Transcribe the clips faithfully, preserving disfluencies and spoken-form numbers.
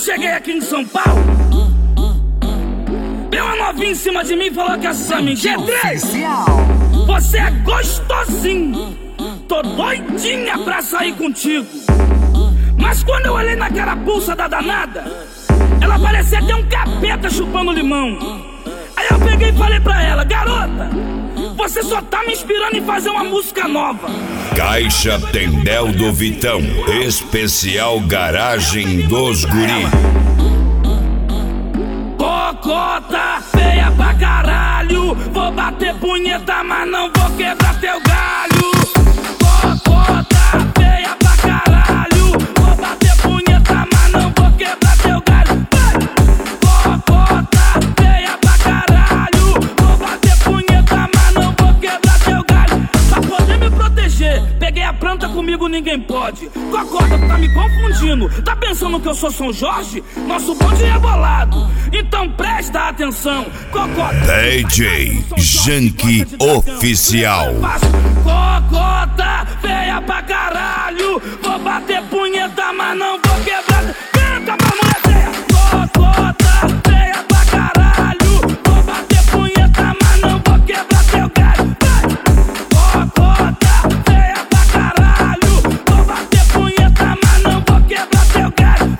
cheguei aqui em São Paulo, veio uma novinha em cima de mim e falou que assim pra mim: G três, você é gostosinho, tô doidinha pra sair contigo. Mas quando eu olhei na carapuça da danada, ela parecia até um capeta chupando limão. Aí eu peguei e falei pra ela: garota, você só tá me inspirando em fazer uma música nova. Caixa Tendel do Vitão, especial garagem dos guri. Cocota feia pra caralho, vou bater punheta, mas não vou quebrar teu galho. Cocota feia pra caralho, vou bater punheta, mas não vou quebrar teu galho. Cocota feia pra caralho, vou bater punheta, mas não vou quebrar teu galho. Pra poder me proteger, peguei a planta, comigo ninguém pode. Cocota, tá me confundindo, tá pensando que eu sou São Jorge? Nosso bonde é bolado, então presta atenção. Cocota, D J Janky Oficial. Cocota feia pra caralho, vou bater punheta, mas não vou quebrar. Canta pra mulher feia. Cocota feia pra caralho, vou bater punheta, mas não vou quebrar teu galho. Cocota feia pra caralho, vou bater punheta, mas não vou quebrar teu galho.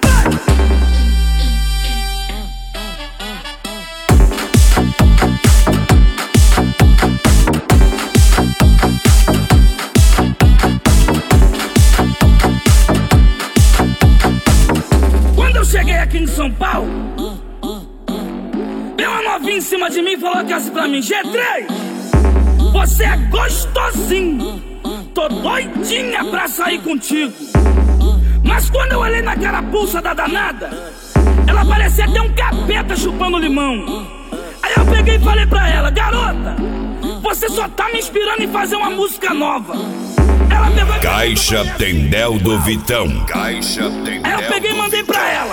Quando eu cheguei aqui em São Paulo, veio uma novinha em cima de mim e falou que assim pra mim: G três, você é gostosinho, tô doidinha pra sair contigo. Mas quando eu olhei na carapuça da danada, ela parecia até um capeta chupando limão. Aí eu peguei e falei pra ela: garota, você só tá me inspirando em fazer uma música nova. Ela pegou e Caixa Tendel do Vitão. Caixa Tendel. Aí eu peguei e mandei pra ela: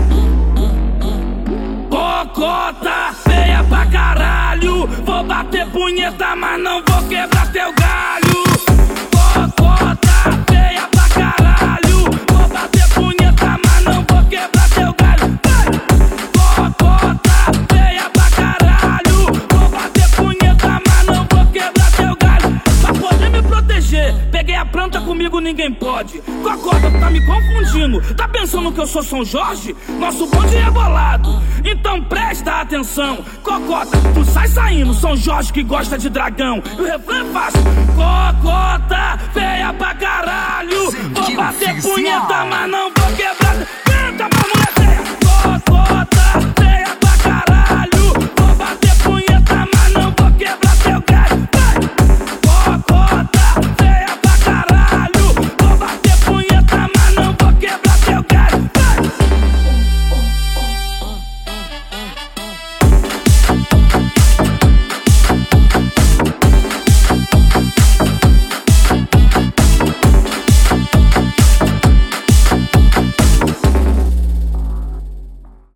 cocota feia pra caralho, vou bater punheta, mas não vou quebrar teu galho. Cocota feia pra caralho, vou bater punheta, mas não vou quebrar teu galho. Cocota feia pra caralho, vou bater punheta, mas não vou quebrar teu galho. Pra poder me proteger, peguei a planta, comigo ninguém pode. Cocota, tá me confundindo, tá pensando que eu sou São Jorge? Nosso bonde é bolado, então presta atenção. Cocota, tu sai saindo, São Jorge que gosta de dragão. E o refrão é fácil: cocota feia pra caralho, vou bater punheta, mas não